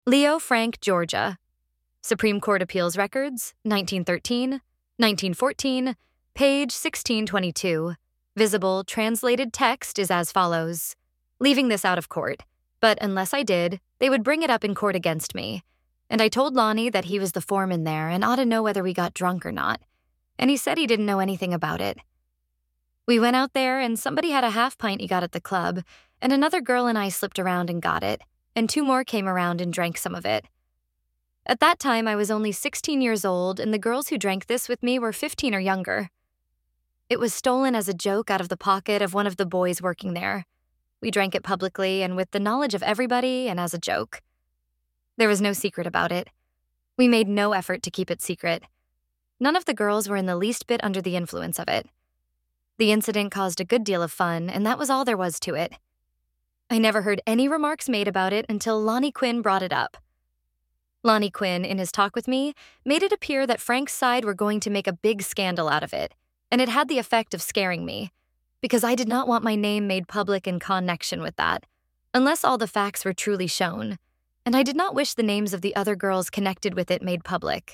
Leo Frank, Georgia. Supreme Court Appeals Records, 1913, 1914, page 1622. Visible translated text is as follows. Leaving this out of court, but unless I did, they would bring it up in court against me. And I told Lonnie that he was the foreman there and ought to know whether we got drunk or not. And he said he didn't know anything about it. We went out there and somebody had a half pint he got at the club, and another girl and I slipped around and got it, and two more came around and drank some of it. At that time, I was only 16 years old, and the girls who drank this with me were 15 or younger. It was stolen as a joke out of the pocket of one of the boys working there. We drank it publicly and with the knowledge of everybody and as a joke. There was no secret about it. We made no effort to keep it secret. None of the girls were in the least bit under the influence of it. The incident caused a good deal of fun, and that was all there was to it. I never heard any remarks made about it until Lonnie Quinn brought it up. Lonnie Quinn, in his talk with me, made it appear that Frank's side were going to make a big scandal out of it, and it had the effect of scaring me, because I did not want my name made public in connection with that, unless all the facts were truly shown, and I did not wish the names of the other girls connected with it made public.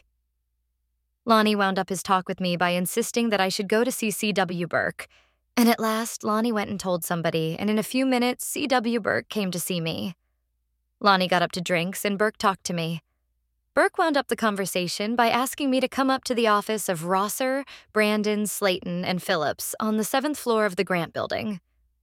Lonnie wound up his talk with me by insisting that I should go to see C.W. Burke, and at last Lonnie went and told somebody, and in a few minutes C.W. Burke came to see me. Lonnie got up to drinks, and Burke talked to me. Burke wound up the conversation by asking me to come up to the office of Rosser, Brandon, Slayton, and Phillips on the 7th floor of the Grant Building.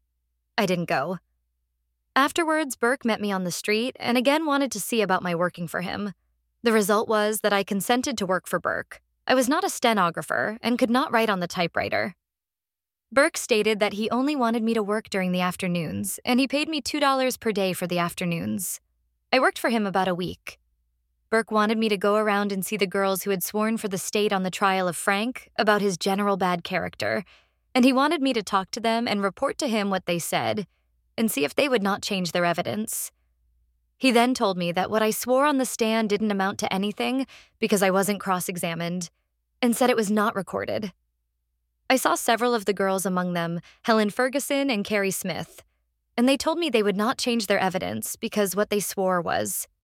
I didn't go. Afterwards, Burke met me on the street and again wanted to see about my working for him. The result was that I consented to work for Burke. I was not a stenographer and could not write on the typewriter. Burke stated that he only wanted me to work during the afternoons, and he paid me $2 per day for the afternoons. I worked for him about a week. Burke wanted me to go around and see the girls who had sworn for the state on the trial of Frank about his general bad character, and he wanted me to talk to them and report to him what they said, and see if they would not change their evidence. He then told me that what I swore on the stand didn't amount to anything because I wasn't cross-examined, and said it was not recorded. I saw several of the girls, among them Helen Ferguson and Carrie Smith, and they told me they would not change their evidence because what they swore was